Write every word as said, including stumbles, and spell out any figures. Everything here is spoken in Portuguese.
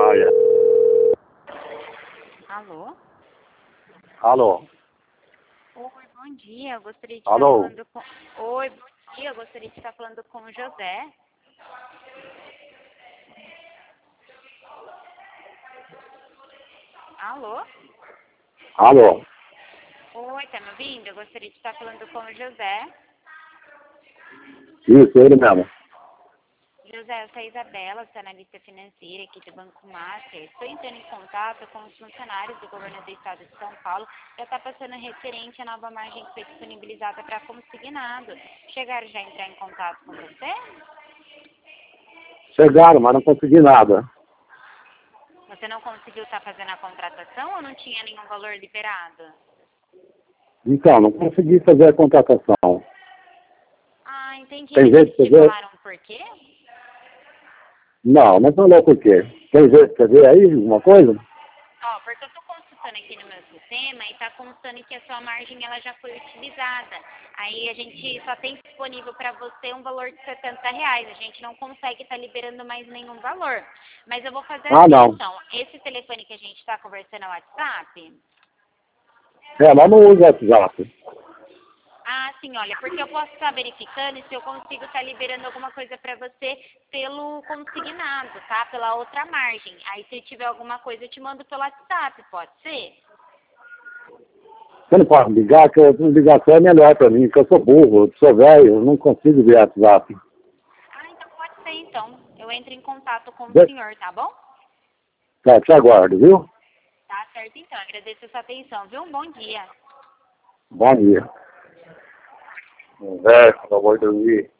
Maia. Alô? Alô? Oi, bom dia. Eu gostaria de Alô? estar falando com... Oi, bom dia. Eu gostaria de estar falando com o José. Alô? Alô? Oi, tá me ouvindo? Eu gostaria de estar falando com o José. Isso, ele mesmo. José, eu sou a Isabela, sou analista financeira aqui do Banco Master. Estou entrando em contato com os funcionários do governo do estado de São Paulo. Já está passando referente à nova margem que foi disponibilizada para consignado. Chegaram já a entrar em contato com você? Chegaram, mas não consegui nada. Você não conseguiu estar fazendo a contratação ou não tinha nenhum valor liberado? Então, não consegui fazer a contratação. Ah, entendi. Tem jeito de Eles te fazer? falaram por quê? Não, não falou por quê. Tem jeito de fazer aí alguma coisa? Ó, porque eu estou consultando aqui no meu sistema e está constando que a sua margem ela já foi utilizada. Aí a gente só tem disponível para você um valor de setenta reais. A gente não consegue estar liberando mais nenhum valor. Mas eu vou fazer Ah, assim, não. então. Esse telefone que a gente está conversando é o WhatsApp? É, mas não usa WhatsApp. Ah, sim, olha, porque eu posso estar verificando se eu consigo estar liberando alguma coisa para você pelo consignado, tá? Pela outra margem. Aí se tiver alguma coisa eu te mando pelo WhatsApp, pode ser? Você não pode ligar, que a ligação é melhor para mim, porque eu sou burro, eu sou velho, eu não consigo ver WhatsApp. Ah, então pode ser, então. Eu entro em contato com o De... senhor, tá bom? Tá, te aguardo, viu? Tá certo, então. Agradeço a sua atenção, viu? Um bom dia. Bom dia. Velho, pelo amor de Deus.